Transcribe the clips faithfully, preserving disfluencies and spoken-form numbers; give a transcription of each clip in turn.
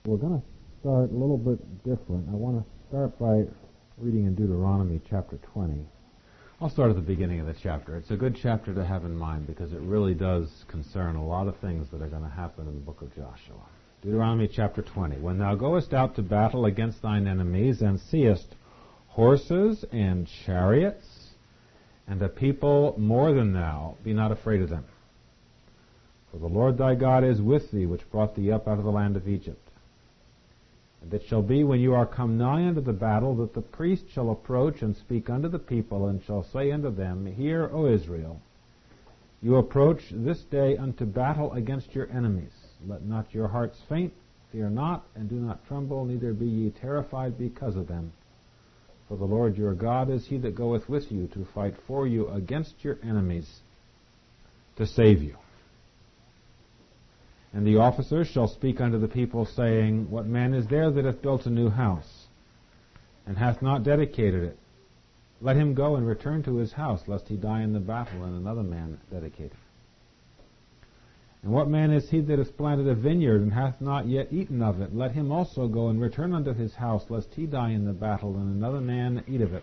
We're going to start a little bit different. I want to start by reading in Deuteronomy chapter twenty. I'll start at the beginning of the chapter. It's a good chapter to have in mind because it really does concern a lot of things that are going to happen in the book of Joshua. Deuteronomy chapter twenty. When thou goest out to battle against thine enemies, and seest horses and chariots, and a people more than thou, be not afraid of them. For the Lord thy God is with thee, which brought thee up out of the land of Egypt. And it shall be, when you are come nigh unto the battle, that the priest shall approach and speak unto the people, and shall say unto them, Hear, O Israel, you approach this day unto battle against your enemies. Let not your hearts faint, fear not, and do not tremble, neither be ye terrified because of them. For the Lord your God is he that goeth with you to fight for you against your enemies, to save you. And the officers shall speak unto the people, saying, What man is there that hath built a new house, and hath not dedicated it? Let him go and return to his house, lest he die in the battle, and another man dedicate it. And what man is he that hath planted a vineyard, and hath not yet eaten of it? Let him also go and return unto his house, lest he die in the battle, and another man eat of it.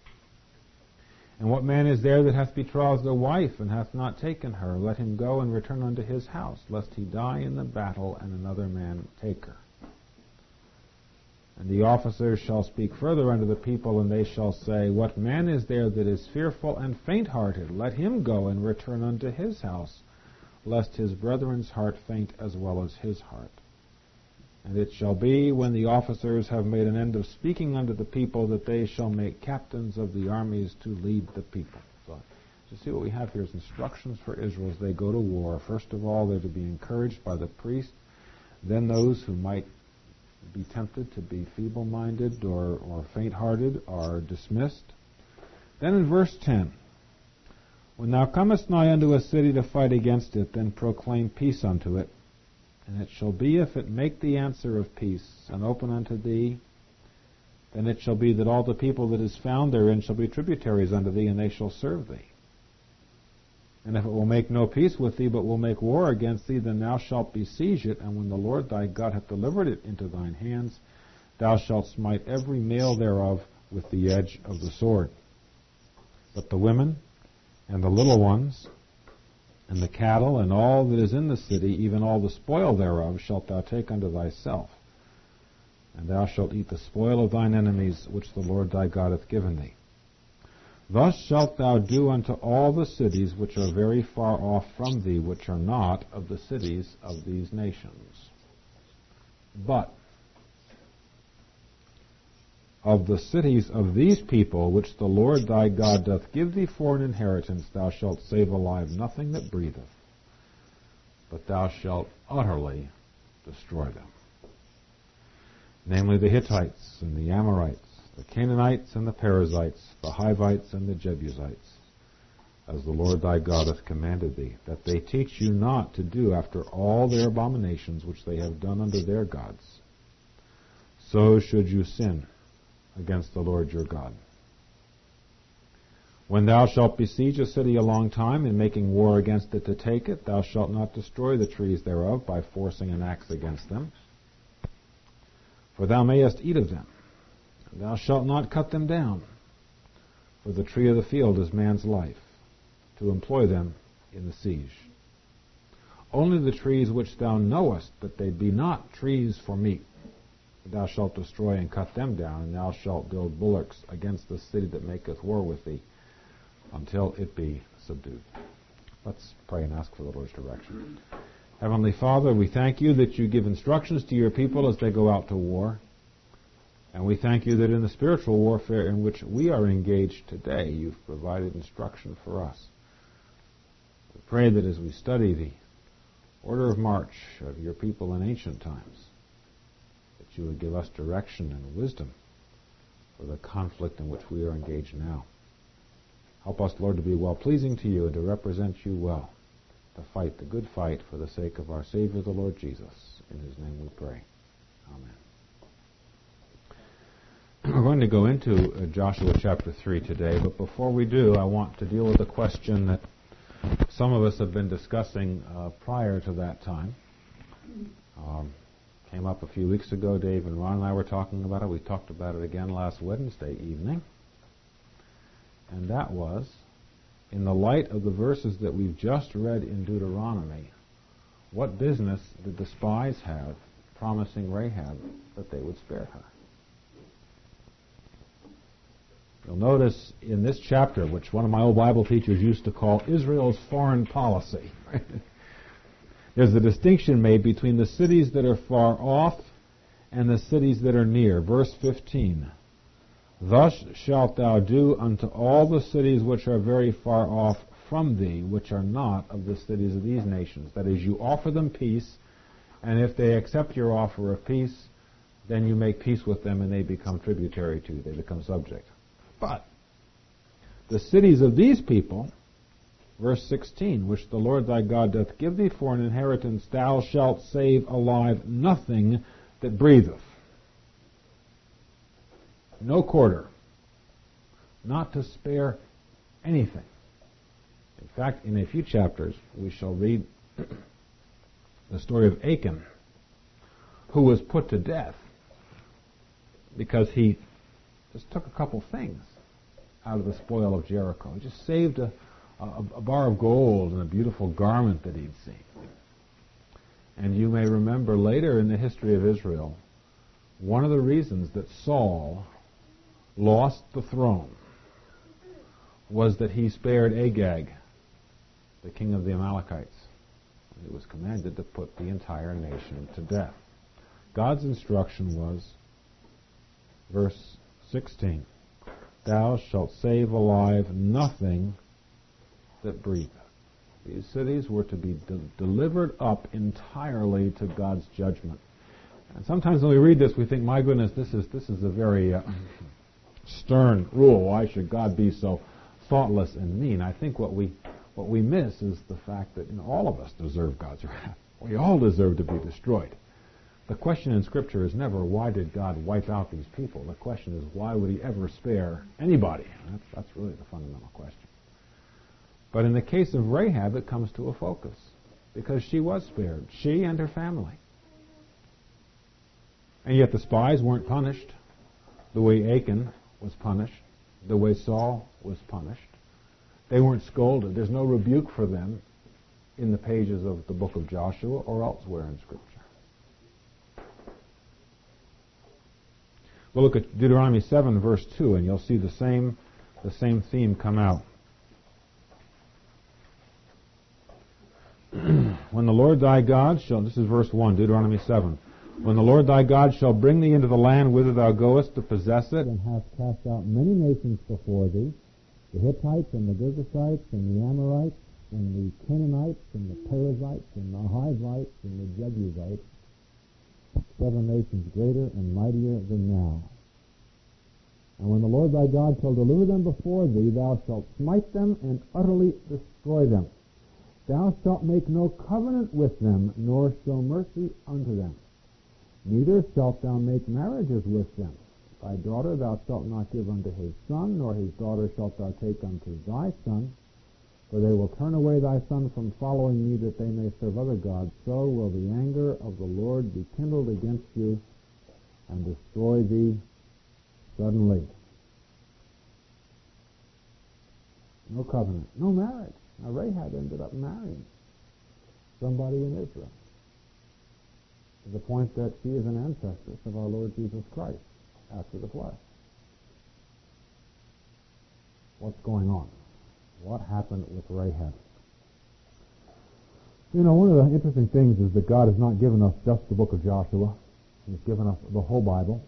And what man is there that hath betrothed a wife, and hath not taken her? Let him go and return unto his house, lest he die in the battle, and another man take her. And the officers shall speak further unto the people, and they shall say, What man is there that is fearful and faint-hearted? Let him go and return unto his house, lest his brethren's heart faint as well as his heart. And it shall be, when the officers have made an end of speaking unto the people, that they shall make captains of the armies to lead the people. So, you see what we have here is instructions for Israel as they go to war. First of all, they're to be encouraged by the priest. Then those who might be tempted to be feeble-minded or, or faint-hearted are dismissed. Then in verse ten, When thou comest nigh unto a city to fight against it, then proclaim peace unto it. And it shall be, if it make the answer of peace, and open unto thee, then it shall be that all the people that is found therein shall be tributaries unto thee, and they shall serve thee. And if it will make no peace with thee, but will make war against thee, then thou shalt besiege it, and when the Lord thy God hath delivered it into thine hands, thou shalt smite every male thereof with the edge of the sword. But the women and the little ones, and the cattle, and all that is in the city, even all the spoil thereof, shalt thou take unto thyself. And thou shalt eat the spoil of thine enemies, which the Lord thy God hath given thee. Thus shalt thou do unto all the cities which are very far off from thee, which are not of the cities of these nations. But of the cities of these people, which the Lord thy God doth give thee for an inheritance, thou shalt save alive nothing that breatheth, but thou shalt utterly destroy them. Namely the Hittites and the Amorites, the Canaanites and the Perizzites, the Hivites and the Jebusites, as the Lord thy God hath commanded thee, that they teach you not to do after all their abominations which they have done unto their gods. So should you sin against the Lord your God. When thou shalt besiege a city a long time, in making war against it to take it, thou shalt not destroy the trees thereof by forcing an axe against them. For thou mayest eat of them, and thou shalt not cut them down. For the tree of the field is man's life, to employ them in the siege. Only the trees which thou knowest that they be not trees for meat, thou shalt destroy and cut them down, and thou shalt build bulwarks against the city that maketh war with thee, until it be subdued. Let's pray and ask for the Lord's direction. Heavenly Father, we thank you that you give instructions to your people as they go out to war. And we thank you that in the spiritual warfare in which we are engaged today, you've provided instruction for us. We pray that as we study the order of march of your people in ancient times, you would give us direction and wisdom for the conflict in which we are engaged now. Help us, Lord, to be well-pleasing to you and to represent you well, to fight the good fight for the sake of our Savior, the Lord Jesus. In his name we pray. Amen. We're going to go into uh, Joshua chapter three today, but before we do, I want to deal with a question that some of us have been discussing uh, prior to that time. Um, Came up a few weeks ago. Dave and Ron and I were talking about it. We talked about it again last Wednesday evening. And that was, in the light of the verses that we've just read in Deuteronomy, what business did the spies have promising Rahab that they would spare her? You'll notice in this chapter, which one of my old Bible teachers used to call Israel's foreign policy, there's a distinction made between the cities that are far off and the cities that are near. Verse fifteen, thus shalt thou do unto all the cities which are very far off from thee, which are not of the cities of these nations. That is, you offer them peace, and if they accept your offer of peace, then you make peace with them and they become tributary to you. They become subject. But the cities of these people, verse sixteen, which the Lord thy God doth give thee for an inheritance, thou shalt save alive nothing that breatheth. No quarter. Not to spare anything. In fact, in a few chapters, we shall read the story of Achan, who was put to death because he just took a couple things out of the spoil of Jericho. He just saved a, a, a bar of gold and a beautiful garment that he'd seen. And you may remember later in the history of Israel, one of the reasons that Saul lost the throne was that he spared Agag, the king of the Amalekites. He was commanded to put the entire nation to death. God's instruction was, verse sixteen, thou shalt save alive nothing that breatheth. These cities were to be de- delivered up entirely to God's judgment. And sometimes when we read this, we think, my goodness, this is this is a very uh, stern rule. Why should God be so thoughtless and mean? I think what we what we miss is the fact that, you know, all of us deserve God's wrath. We all deserve to be destroyed. The question in Scripture is never, why did God wipe out these people? The question is, why would he ever spare anybody? That's, that's really the fundamental question. But in the case of Rahab, it comes to a focus, because she was spared, she and her family. And yet the spies weren't punished the way Achan was punished, the way Saul was punished. They weren't scolded. There's no rebuke for them in the pages of the book of Joshua or elsewhere in Scripture. We'll look at Deuteronomy seven, verse two, and you'll see the same, the same theme come out. When the Lord thy God shall, this is verse one, Deuteronomy seven, when the Lord thy God shall bring thee into the land whither thou goest to possess it, and hath cast out many nations before thee, the Hittites and the Girgashites and the Amorites and the Canaanites and the Perizzites and the Hivites and the Jebusites, seven nations greater and mightier than thou. And when the Lord thy God shall deliver them before thee, thou shalt smite them and utterly destroy them. Thou shalt make no covenant with them, nor show mercy unto them. Neither shalt thou make marriages with them. Thy daughter thou shalt not give unto his son, nor his daughter shalt thou take unto thy son, for they will turn away thy son from following me, that they may serve other gods. So will the anger of the Lord be kindled against you, and destroy thee suddenly. No covenant, no marriage. Now Rahab ended up marrying somebody in Israel, to the point that she is an ancestress of our Lord Jesus Christ after the flesh. What's going on? What happened with Rahab? You know, one of the interesting things is that God has not given us just the book of Joshua. He's given us the whole Bible.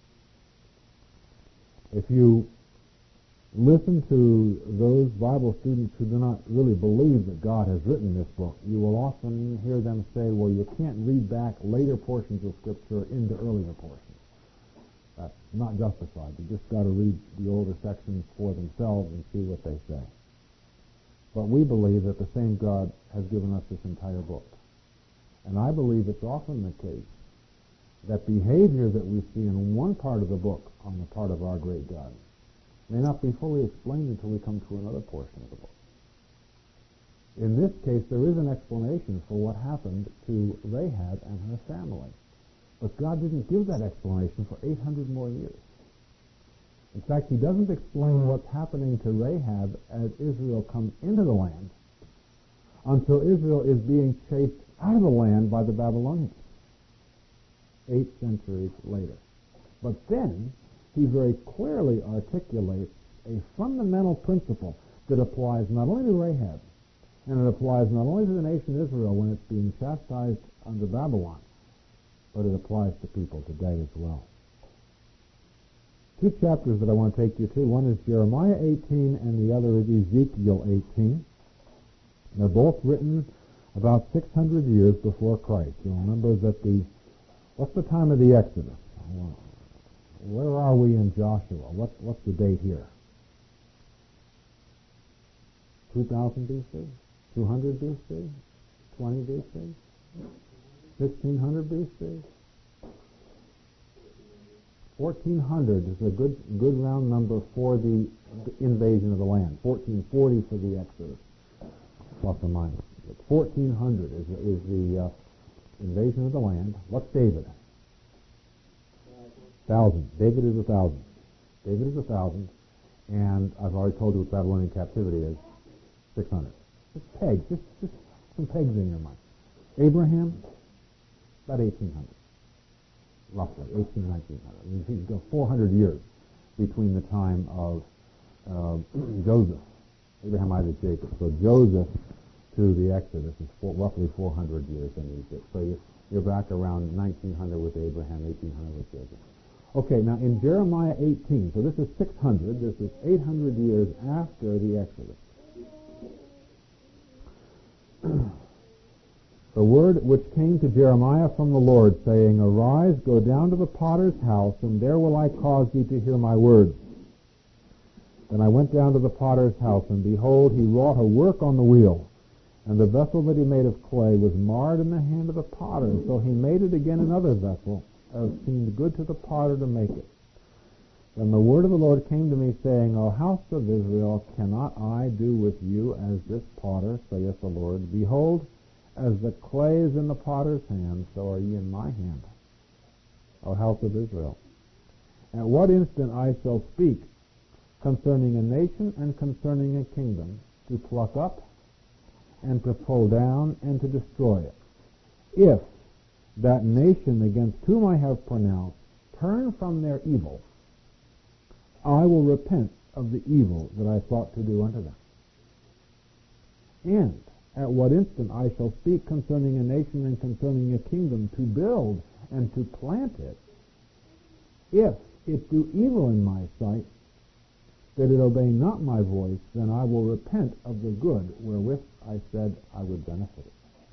If you listen to those Bible students who do not really believe that God has written this book, you will often hear them say, well, you can't read back later portions of Scripture into earlier portions. That's not justified. You just got to read the older sections for themselves and see what they say. But we believe that the same God has given us this entire book. And I believe it's often the case that behavior that we see in one part of the book on the part of our great God may not be fully explained until we come to another portion of the book. In this case, there is an explanation for what happened to Rahab and her family. But God didn't give that explanation for eight hundred more years. In fact, he doesn't explain what's happening to Rahab as Israel comes into the land until Israel is being chased out of the land by the Babylonians, eight centuries later. But then he very clearly articulates a fundamental principle that applies not only to Rahab, and it applies not only to the nation Israel when it's being chastised under Babylon, but it applies to people today as well. Two chapters that I want to take you to. One is Jeremiah eighteen and the other is Ezekiel eighteen. They're both written about six hundred years before Christ. You'll remember that the, what's the time of the Exodus? Where are we in Joshua? What, what's the date here? two thousand B C? two hundred B C? twenty B C? sixteen hundred B C? fourteen hundred is a good good round number for the invasion of the land. fourteen forty for the Exodus, plus or minus. But fourteen hundred is, is the uh, invasion of the land. What's David? Thousand. David is a thousand. David is a thousand, and I've already told you what Babylonian captivity is. six hundred. Just pegs, just, just some pegs in your mind. Abraham, about eighteen hundred. Roughly, eighteen, nineteen hundred. I mean, you go four hundred years between the time of uh, Joseph, Abraham, Isaac, Jacob. So Joseph to the Exodus is four, roughly four hundred years in Egypt. So you, you're back around nineteen hundred with Abraham, eighteen hundred with Joseph. Okay, now in Jeremiah eighteen, so this is six hundred, this is eight hundred years after the Exodus. The word which came to Jeremiah from the Lord, saying, Arise, go down to the potter's house, and there will I cause thee to hear my words. Then I went down to the potter's house, and behold, he wrought a work on the wheel, and the vessel that he made of clay was marred in the hand of the potter. So he made it again another vessel, as seemed good to the potter to make it. Then the word of the Lord came to me, saying, O house of Israel, cannot I do with you as this potter, saith the Lord? Behold, as the clay is in the potter's hand, so are ye in my hand, O house of Israel. At what instant I shall speak concerning a nation and concerning a kingdom, to pluck up and to pull down and to destroy it. If that nation against whom I have pronounced turn from their evil, I will repent of the evil that I thought to do unto them. And at what instant I shall speak concerning a nation and concerning a kingdom, to build and to plant it, if it do evil in my sight, that it obey not my voice, then I will repent of the good wherewith I said I would benefit it.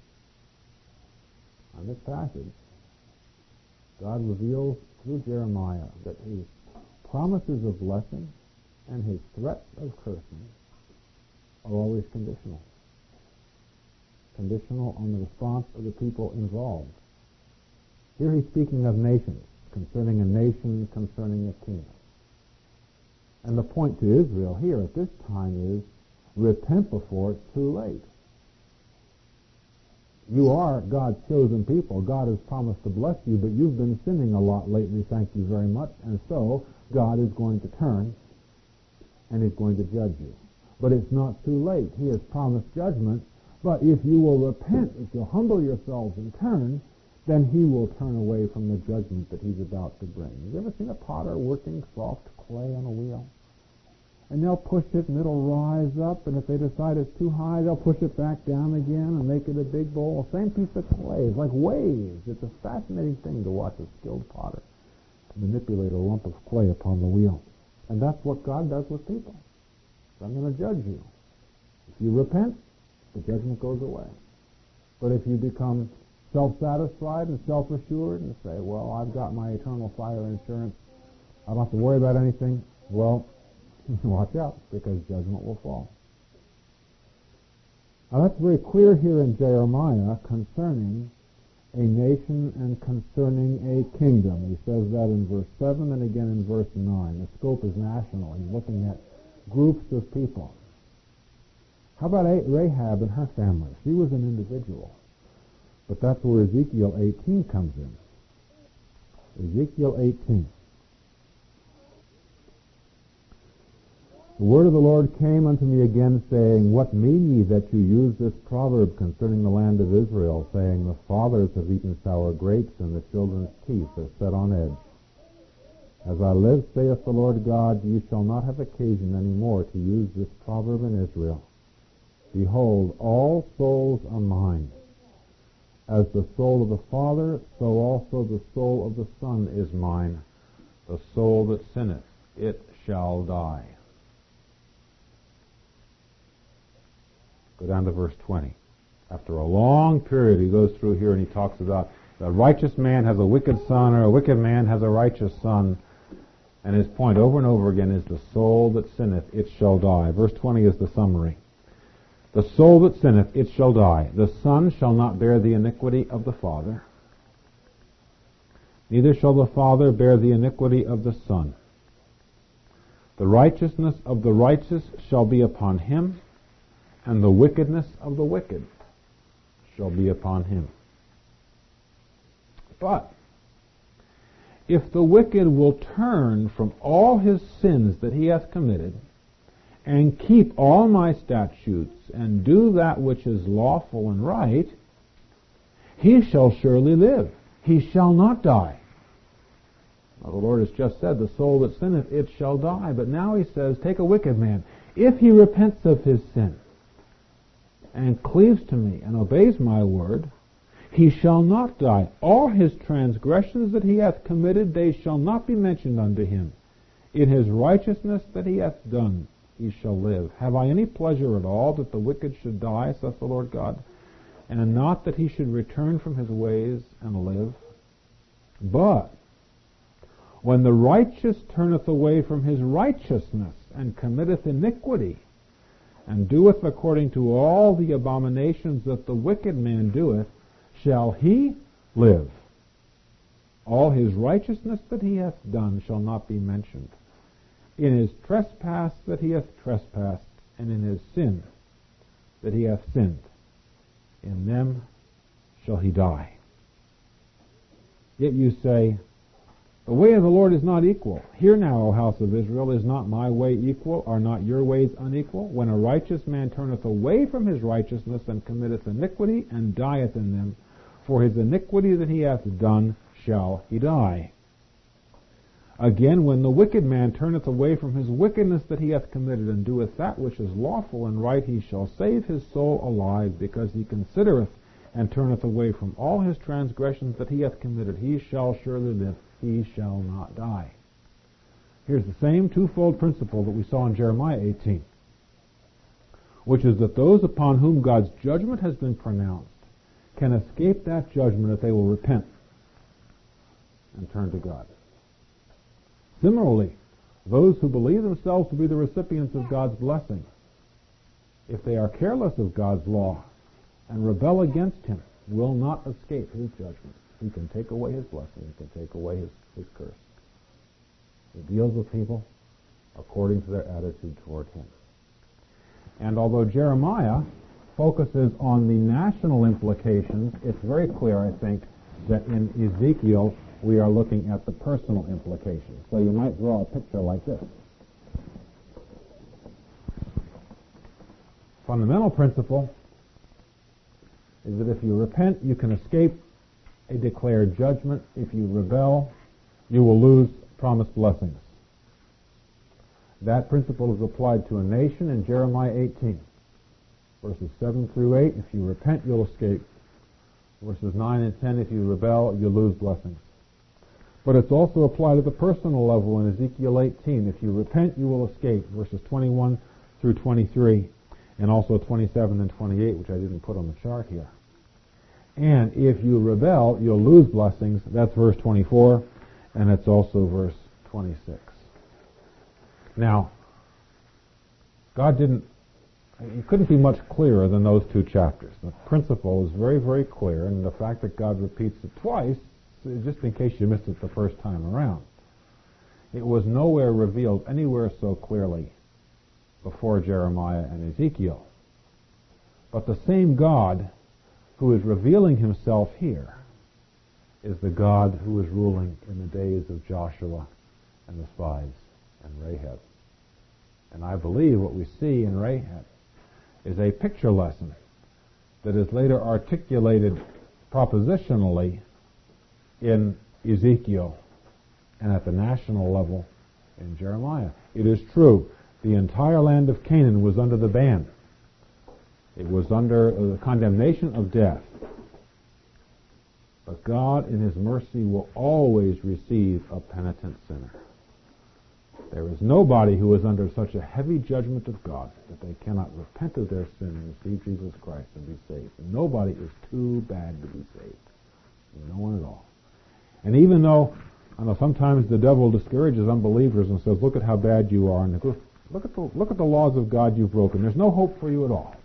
On this passage, God reveals through Jeremiah that his promises of blessing and his threats of cursing are always conditional. Conditional on the response of the people involved. Here he's speaking of nations, concerning a nation, concerning a kingdom. And the point to Israel here at this time is, repent before it's too late. You are God's chosen people. God has promised to bless you, but you've been sinning a lot lately, thank you very much, and so God is going to turn and he's going to judge you. But it's not too late. He has promised judgment, but if you will repent, if you'll humble yourselves and turn, then he will turn away from the judgment that he's about to bring. Have you ever seen a potter working soft clay on a wheel? And they'll push it and it'll rise up, and if they decide it's too high, they'll push it back down again and make it a big bowl. Same piece of clay. It's like waves. It's a fascinating thing to watch a skilled potter manipulate a lump of clay upon the wheel. And that's what God does with people. So I'm going to judge you. If you repent, the judgment goes away. But if you become self-satisfied and self-assured and say, well, I've got my eternal fire insurance, I don't have to worry about anything, well, watch out, because judgment will fall. Now that's very clear here in Jeremiah concerning a nation and concerning a kingdom. He says that in verse seven and again in verse nine. The scope is national. He's looking at groups of people. How about Rahab and her family? She was an individual. But that's where Ezekiel eighteen comes in. Ezekiel eighteen. The word of the Lord came unto me again, saying, What mean ye that you use this proverb concerning the land of Israel, saying, The fathers have eaten sour grapes, and the children's teeth are set on edge? As I live, saith the Lord God, ye shall not have occasion any more to use this proverb in Israel. Behold, all souls are mine. As the soul of the Father, so also the soul of the Son is mine. The soul that sinneth, it shall die. Go down to verse twenty. After a long period, he goes through here and he talks about the righteous man has a wicked son, or a wicked man has a righteous son. And his point over and over again is the soul that sinneth, it shall die. Verse twenty is the summary. The soul that sinneth, it shall die. The son shall not bear the iniquity of the father, neither shall the father bear the iniquity of the son. The righteousness of the righteous shall be upon him, and the wickedness of the wicked shall be upon him. But if the wicked will turn from all his sins that he hath committed, and keep all my statutes, and do that which is lawful and right, he shall surely live. He shall not die. Now, the Lord has just said, the soul that sinneth, it shall die. But now he says, take a wicked man. If he repents of his sin, and cleaves to me, and obeys my word, he shall not die. All his transgressions that he hath committed, they shall not be mentioned unto him. In his righteousness that he hath done, he shall live. Have I any pleasure at all that the wicked should die, saith the Lord God, and not that he should return from his ways and live? But when the righteous turneth away from his righteousness, and committeth iniquity, and doeth according to all the abominations that the wicked man doeth, shall he live. All his righteousness that he hath done shall not be mentioned. In his trespass that he hath trespassed, and in his sin that he hath sinned, in them shall he die. Yet you say, the way of the Lord is not equal. Hear now, O house of Israel, is not my way equal? Are not your ways unequal? When a righteous man turneth away from his righteousness, and committeth iniquity, and dieth in them, for his iniquity that he hath done shall he die. Again, when the wicked man turneth away from his wickedness that he hath committed, and doeth that which is lawful and right, he shall save his soul alive, because he considereth and turneth away from all his transgressions that he hath committed. He shall surely live. He shall not die. Here's the same twofold principle that we saw in Jeremiah eighteen, which is that those upon whom God's judgment has been pronounced can escape that judgment if they will repent and turn to God. Similarly, those who believe themselves to be the recipients of God's blessing, if they are careless of God's law and rebel against him, will not escape his judgment. He can take away his blessing. He can take away his, his curse. He deals with people according to their attitude toward him. And although Jeremiah focuses on the national implications, it's very clear, I think, that in Ezekiel we are looking at the personal implications. So you might draw a picture like this. Fundamental principle is that if you repent, you can escape a declared judgment. If you rebel, you will lose promised blessings. That principle is applied to a nation in Jeremiah eighteen. Verses seven through eight, if you repent, you'll escape. Verses nine and ten, if you rebel, you'll lose blessings. But it's also applied at the personal level in Ezekiel eighteen. If you repent, you will escape. Verses twenty-one through twenty-three, and also twenty-seven and twenty-eight, which I didn't put on the chart here. And if you rebel, you'll lose blessings. That's verse twenty-four, and it's also verse twenty-six. Now, God didn't, it couldn't be much clearer than those two chapters. The principle is very, very clear, and the fact that God repeats it twice, just in case you missed it the first time around, it was nowhere revealed anywhere so clearly before Jeremiah and Ezekiel. But the same God who is revealing himself here is the God who was ruling in the days of Joshua and the spies and Rahab. And I believe what we see in Rahab is a picture lesson that is later articulated propositionally in Ezekiel and at the national level in Jeremiah. It is true, the entire land of Canaan was under the ban. It was under the condemnation of death. But God, in His mercy, will always receive a penitent sinner. There is nobody who is under such a heavy judgment of God that they cannot repent of their sin and receive Jesus Christ and be saved. Nobody is too bad to be saved. No one at all. And even though, I know sometimes the devil discourages unbelievers and says, look at how bad you are, and goes, look at the, look at the laws of God you've broken. There's no hope for you at all.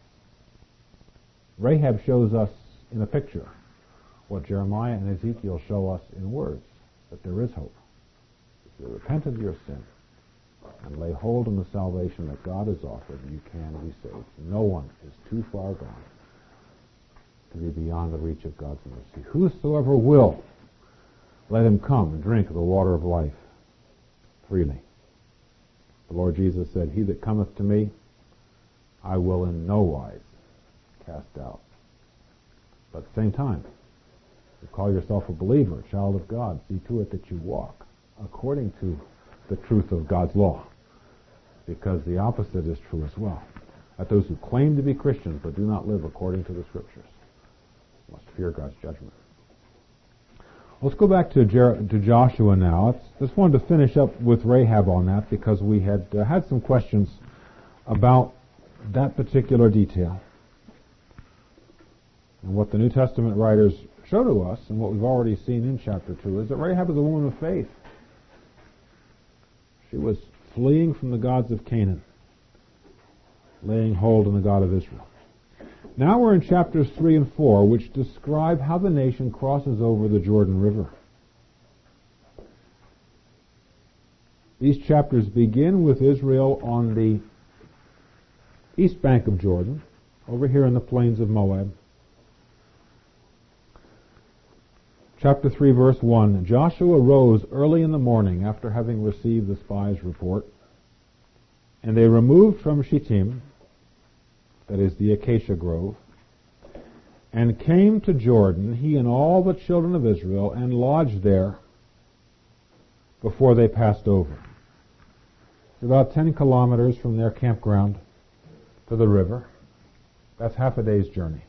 Rahab shows us in a picture what Jeremiah and Ezekiel show us in words, that there is hope. If you repent of your sin and lay hold on the salvation that God has offered, you can be saved. No one is too far gone to be beyond the reach of God's mercy. Whosoever will, let him come and drink of the water of life freely. The Lord Jesus said, he that cometh to me, I will in no wise cast out. But at the same time, you call yourself a believer, a child of God, see to it that you walk according to the truth of God's law, because the opposite is true as well. That those who claim to be Christians but do not live according to the Scriptures must fear God's judgment. Let's go back to, Jer- to Joshua now. I just wanted to finish up with Rahab on that because we had uh, had some questions about that particular detail. And what the New Testament writers show to us, and what we've already seen in chapter two, is that Rahab is a woman of faith. She was fleeing from the gods of Canaan, laying hold on the God of Israel. Now we're in chapters three and four, which describe how the nation crosses over the Jordan River. These chapters begin with Israel on the east bank of Jordan, over here in the plains of Moab. Chapter three, verse one, Joshua rose early in the morning after having received the spies' report, and they removed from Shittim, that is the acacia grove, and came to Jordan, he and all the children of Israel, and lodged there before they passed over. It's about ten kilometers from their campground to the river. That's half a day's journey.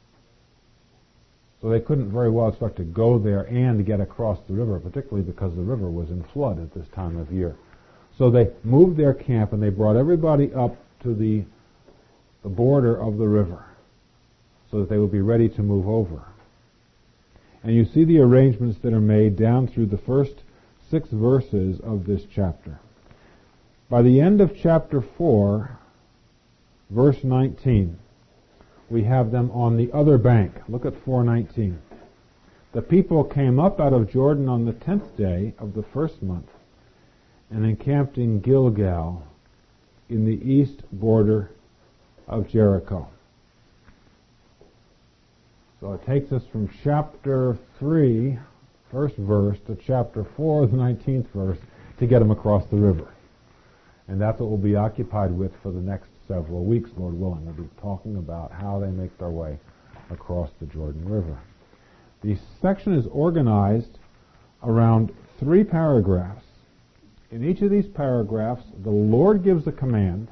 So they couldn't very well expect to go there and get across the river, particularly because the river was in flood at this time of year. So they moved their camp and they brought everybody up to the, the border of the river so that they would be ready to move over. And you see the arrangements that are made down through the first six verses of this chapter. By the end of chapter four, verse nineteen, we have them on the other bank. Look at four nineteen. The people came up out of Jordan on the tenth day of the first month and encamped in Gilgal in the east border of Jericho. So it takes us from chapter three, first verse, to chapter four, the nineteenth verse, to get them across the river. And that's what we'll be occupied with for the next several weeks, Lord willing. We'll be talking about how they make their way across the Jordan River. The section is organized around three paragraphs. In each of these paragraphs, the Lord gives a command.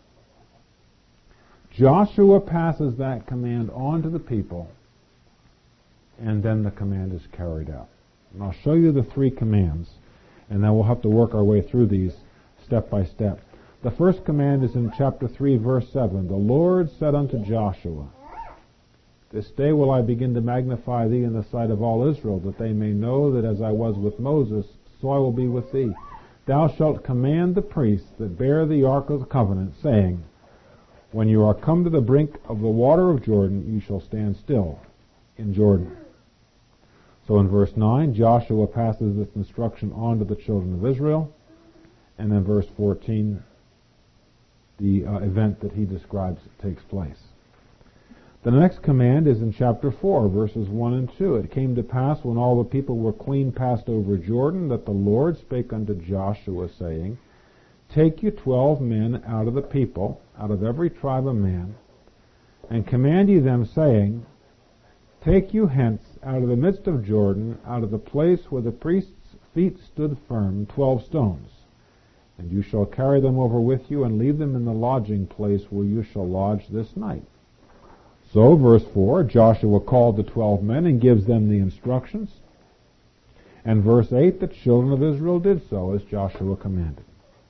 Joshua passes that command on to the people, and then the command is carried out. And I'll show you the three commands, and then we'll have to work our way through these step by step. The first command is in chapter three, verse seven. The Lord said unto Joshua, This day will I begin to magnify thee in the sight of all Israel, that they may know that as I was with Moses, so I will be with thee. Thou shalt command the priests that bear the ark of the covenant, saying, When you are come to the brink of the water of Jordan, you shall stand still in Jordan. So in verse nine, Joshua passes this instruction on to the children of Israel. And then verse fourteen, the uh, event that he describes takes place. The next command is in chapter four, verses one and two. It came to pass, when all the people were clean passed over Jordan, that the Lord spake unto Joshua, saying, Take you twelve men out of the people, out of every tribe of man, and command ye them, saying, Take you hence out of the midst of Jordan, out of the place where the priest's feet stood firm, twelve stones. And you shall carry them over with you, and leave them in the lodging place where you shall lodge this night. So, verse four, Joshua called the twelve men and gives them the instructions. And verse eight, the children of Israel did so as Joshua commanded.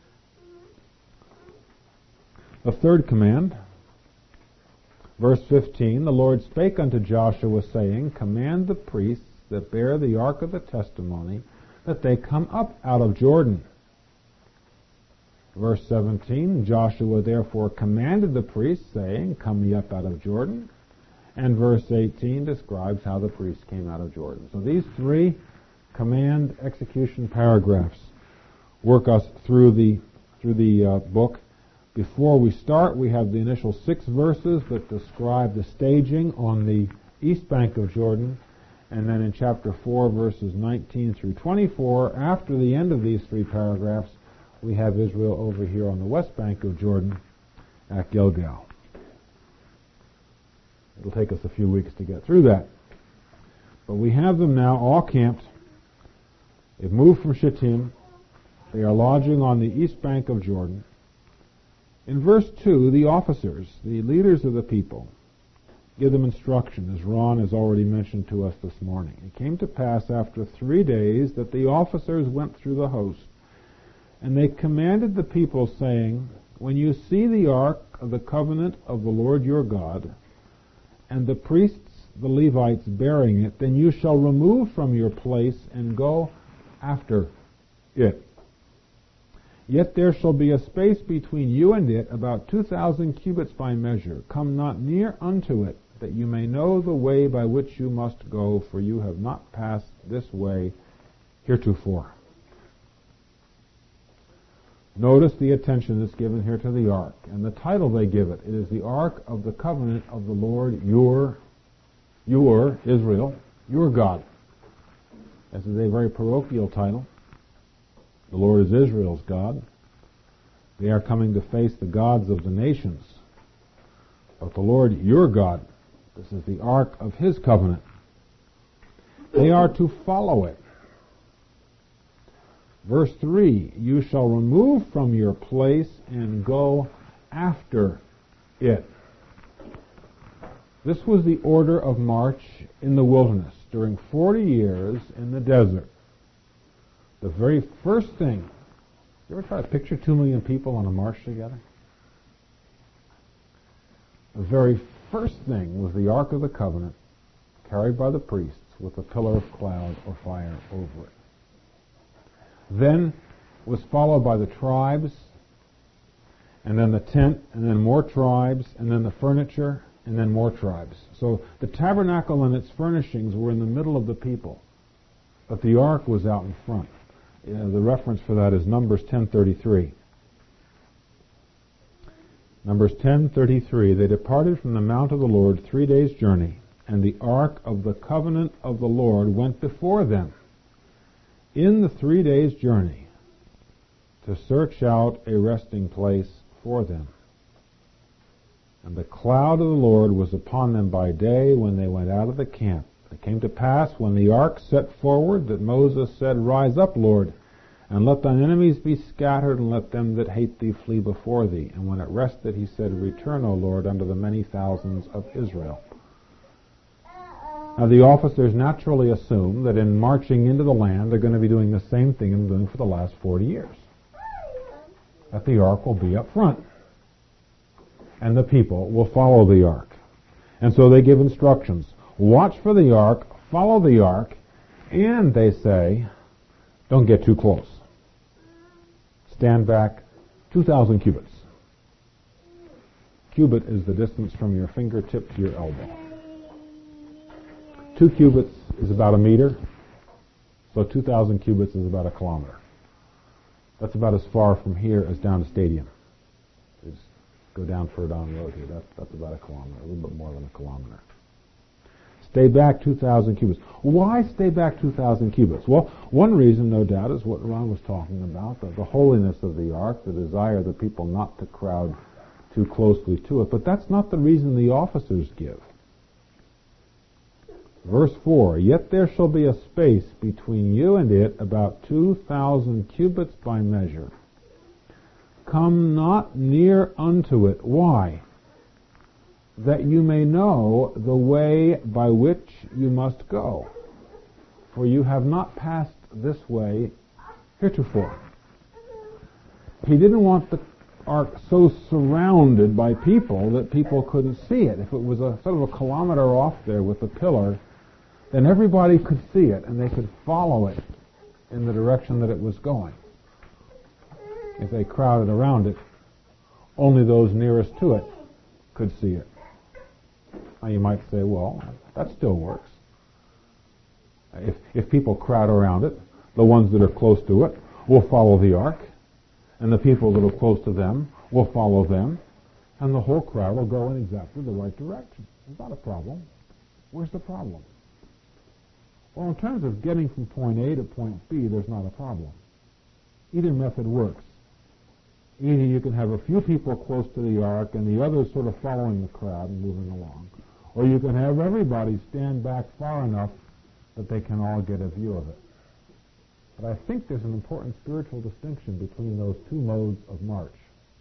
The third command, verse fifteen, the Lord spake unto Joshua, saying, Command the priests that bear the ark of the testimony, that they come up out of Jordan. Verse seventeen, Joshua therefore commanded the priests, saying, Come ye up out of Jordan. And verse eighteen describes how the priests came out of Jordan. So these three command execution paragraphs work us through the through the uh, book. Before we start, we have the initial six verses that describe the staging on the east bank of Jordan. And then in chapter four, verses nineteen through twenty-four, after the end of these three paragraphs, we have Israel over here on the west bank of Jordan at Gilgal. It'll take us a few weeks to get through that. But we have them now all camped. They've moved from Shittim. They are lodging on the east bank of Jordan. In verse two, the officers, the leaders of the people, give them instruction, as Ron has already mentioned to us this morning. It came to pass after three days that the officers went through the host, and they commanded the people, saying, When you see the ark of the covenant of the Lord your God, and the priests, the Levites, bearing it, then you shall remove from your place and go after it. Yet there shall be a space between you and it, about two thousand cubits by measure. Come not near unto it, that you may know the way by which you must go, for you have not passed this way heretofore. Notice the attention that's given here to the ark, and the title they give it. It is the Ark of the Covenant of the Lord, your, your, Israel, your God. This is a very parochial title. The Lord is Israel's God. They are coming to face the gods of the nations. But the Lord, your God, this is the Ark of His covenant. They are to follow it. Verse three, you shall remove from your place and go after it. This was the order of march in the wilderness during forty years in the desert. The very first thing, you ever try to picture two million people on a march together? The very first thing was the Ark of the Covenant, carried by the priests with a pillar of cloud or fire over it. Then was followed by the tribes, and then the tent, and then more tribes, and then the furniture, and then more tribes. So the tabernacle and its furnishings were in the middle of the people, but the ark was out in front. Uh, the reference for that is Numbers ten thirty-three. Numbers ten thirty-three. They departed from the mount of the Lord three days' journey, and the ark of the covenant of the Lord went before them in the three days' journey to search out a resting place for them. And the cloud of the Lord was upon them by day when they went out of the camp. It came to pass when the ark set forward that Moses said, Rise up, Lord, and let thine enemies be scattered, and let them that hate thee flee before thee. And when it rested, he said, Return, O Lord, unto the many thousands of Israel. Now the officers naturally assume that in marching into the land, they're going to be doing the same thing they've been doing for the last forty years. That the ark will be up front, and the people will follow the ark. And so they give instructions. Watch for the ark, follow the ark, and they say, don't get too close. Stand back two thousand cubits. Cubit is the distance from your fingertip to your elbow. Two cubits is about a meter, so two thousand cubits is about a kilometer. That's about as far from here as down to Stadium. It's Go down Furdon Road here. That's, that's about a kilometer, a little bit more than a kilometer. Stay back two thousand cubits. Why stay back two thousand cubits? Well, one reason, no doubt, is what Ron was talking about, the, the holiness of the ark, the desire of the people not to crowd too closely to it. But that's not the reason the officers give. Verse four, yet there shall be a space between you and it about two thousand cubits by measure. Come not near unto it. Why? That you may know the way by which you must go. For you have not passed this way heretofore. He didn't want the ark so surrounded by people that people couldn't see it. If it was a sort of a kilometer off there with a pillar, then everybody could see it and they could follow it in the direction that it was going. If they crowded around it, only those nearest to it could see it. Now you might say, well, that still works. If, if people crowd around it, the ones that are close to it will follow the ark, and the people that are close to them will follow them, and the whole crowd will go in exactly the right direction. It's not a problem. Where's the problem? Well, in terms of getting from point A to point B, there's not a problem. Either method works. Either you can have a few people close to the ark and the others sort of following the crowd and moving along, or you can have everybody stand back far enough that they can all get a view of it. But I think there's an important spiritual distinction between those two modes of march.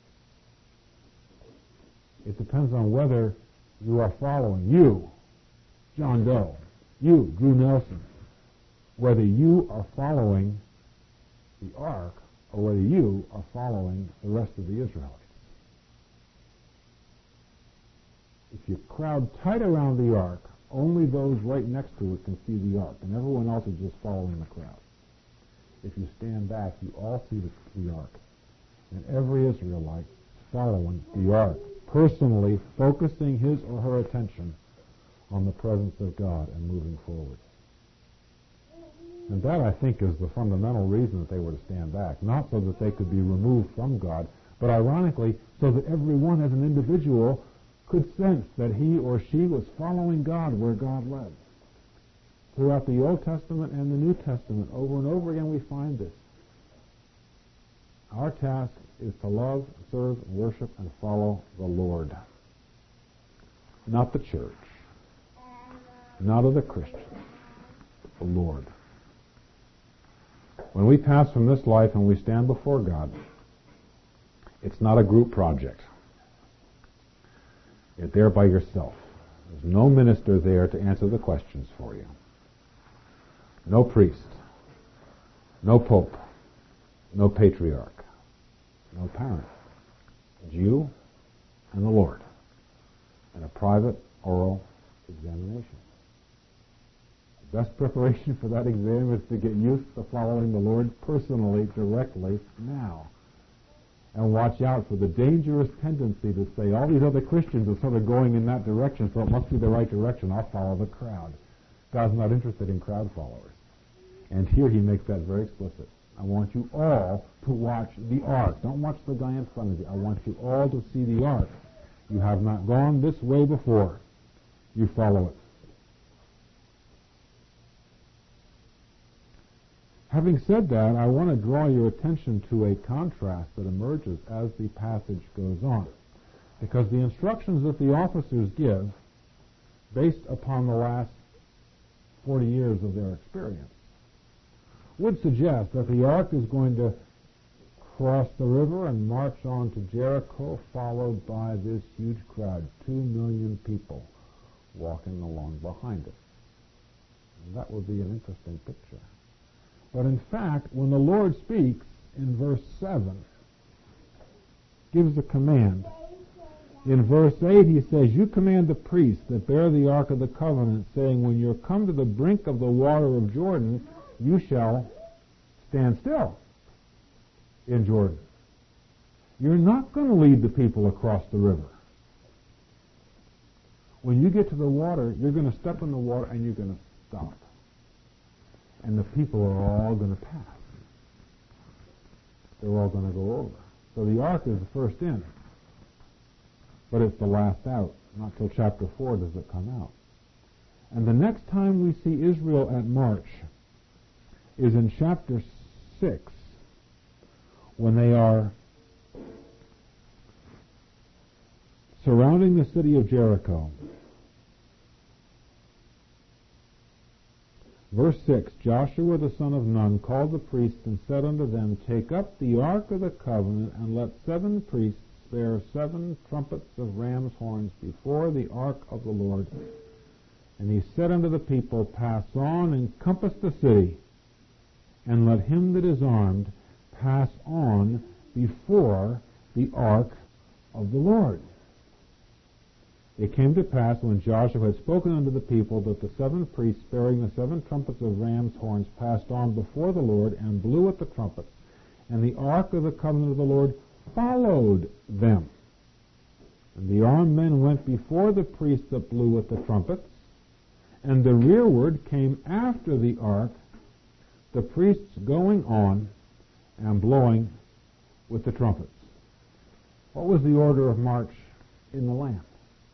It depends on whether you are following, you, John Doe, you, Drew Nelson, whether you are following the ark or whether you are following the rest of the Israelites. If you crowd tight around the ark, only those right next to it can see the ark, and everyone else is just following the crowd. If you stand back, you all see the, the ark, and every Israelite is following the ark, personally focusing his or her attention on the presence of God and moving forward. And that, I think, is the fundamental reason that they were to stand back, not so that they could be removed from God, but ironically, so that everyone as an individual could sense that he or she was following God where God led. Throughout the Old Testament and the New Testament, over and over again we find this. Our task is to love, serve, worship, and follow the Lord. Not the church. Not other Christians. The Lord. When we pass from this life and we stand before God, it's not a group project. You're there by yourself. There's no minister there to answer the questions for you. No priest. No pope. No patriarch. No parent. It's you and the Lord. And a private oral examination. The best preparation for that exam is to get used to following the Lord personally, directly, now. And watch out for the dangerous tendency to say, all these other Christians are sort of going in that direction, so it must be the right direction. I'll follow the crowd. God's not interested in crowd followers. And here he makes that very explicit. I want you all to watch the ark. Don't watch the guy in front of you. I want you all to see the ark. You have not gone this way before. You follow it. Having said that, I want to draw your attention to a contrast that emerges as the passage goes on. Because the instructions that the officers give, based upon the last forty years of their experience, would suggest that the ark is going to cross the river and march on to Jericho, followed by this huge crowd, two million people walking along behind it. And that would be an interesting picture. But in fact, when the Lord speaks in verse seven, gives a command. In verse eight he says, you command the priests that bear the ark of the covenant, saying, when you come to the brink of the water of Jordan, you shall stand still in Jordan. You're not going to lead the people across the river. When you get to the water, you're going to step in the water and you're going to stop. And the people are all going to pass. They're all going to go over. So the ark is the first in. but it's the last out. Not till chapter four does it come out. And the next time we see Israel at march is in chapter six, when they are surrounding the city of Jericho. Verse six, Joshua the son of Nun called the priests and said unto them, Take up the ark of the covenant, and let seven priests bear seven trumpets of ram's horns before the ark of the Lord. And he said unto the people, Pass on, and compass the city, and let him that is armed pass on before the ark of the Lord. It came to pass, when Joshua had spoken unto the people, that the seven priests bearing the seven trumpets of ram's horns passed on before the Lord, and blew at the trumpets. And the ark of the covenant of the Lord followed them. And the armed men went before the priests that blew at the trumpets, and the rearward came after the ark, the priests going on and blowing with the trumpets. What was the order of march in the land?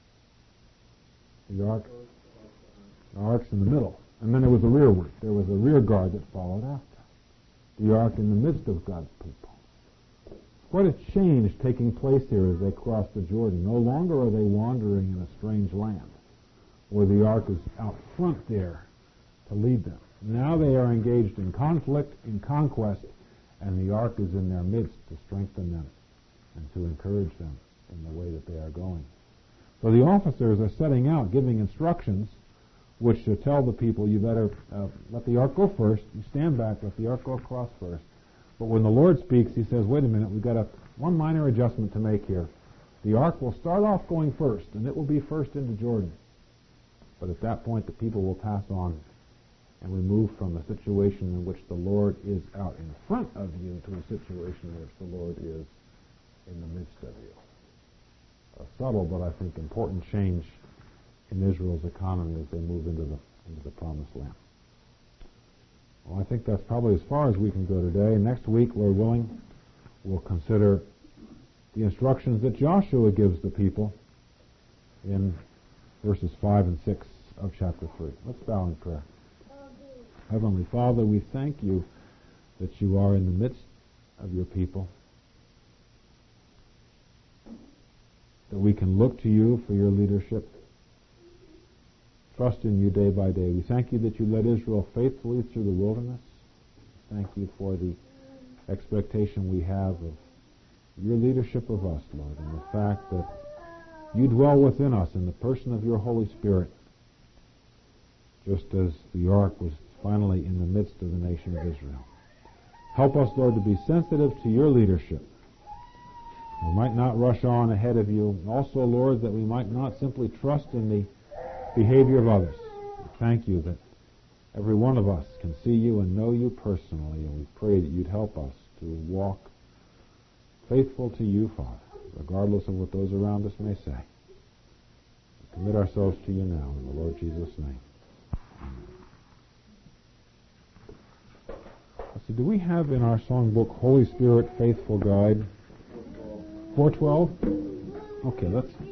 The ark, the ark's in the middle, and then there was a rearward. There was a rear guard that followed after. The ark in the midst of God's people. Quite a change taking place here as they cross the Jordan. No longer are they wandering in a strange land, where the ark is out front there to lead them. Now they are engaged in conflict, in conquest, and the ark is in their midst to strengthen them and to encourage them in the way that they are going. So the officers are setting out, giving instructions, which to tell the people, you better uh, let the ark go first. You stand back, let the ark go across first. But when the Lord speaks, he says, wait a minute, we've got a, one minor adjustment to make here. The ark will start off going first, and it will be first into Jordan. But at that point, the people will pass on and we move from a situation in which the Lord is out in front of you to a situation in which the Lord is in the midst of you. A subtle but I think important change in Israel's economy as they move into the into the Promised Land. Well, I think that's probably as far as we can go today. Next week, Lord willing, we'll consider the instructions that Joshua gives the people in verses five and six of chapter three. Let's bow in prayer. Heavenly Father, we thank you that you are in the midst of your people, that we can look to you for your leadership, trust in you day by day. We thank you that you led Israel faithfully through the wilderness. Thank you for the expectation we have of your leadership of us, Lord, and the fact that you dwell within us in the person of your Holy Spirit, just as the ark was finally in the midst of the nation of Israel. Help us, Lord, to be sensitive to your leadership. We might not rush on ahead of you. Also, Lord, that we might not simply trust in the behavior of others. We thank you that every one of us can see you and know you personally, and we pray that you'd help us to walk faithful to you, Father, regardless of what those around us may say. We commit ourselves to you now in the Lord Jesus' name. Amen. So do we have in our songbook Holy Spirit Faithful Guide? four twelve? Okay, let's